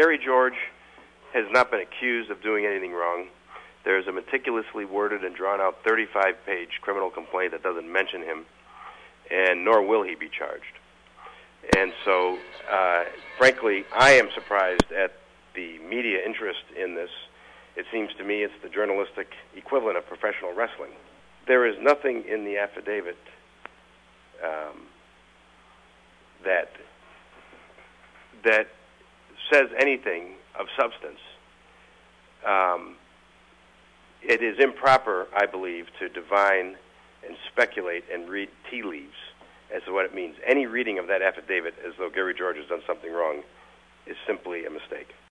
Gary George has not been accused of doing anything wrong. There's a meticulously worded and drawn-out 35-page criminal complaint that doesn't mention him, and nor will he be charged. And so, frankly, I am surprised at the media interest in this. It seems to me it's the journalistic equivalent of professional wrestling. There is nothing in the affidavit that says anything of substance. It is improper, I believe, to divine and speculate and read tea leaves as to what it means. Any reading of that affidavit as though Gary George has done something wrong is simply a mistake.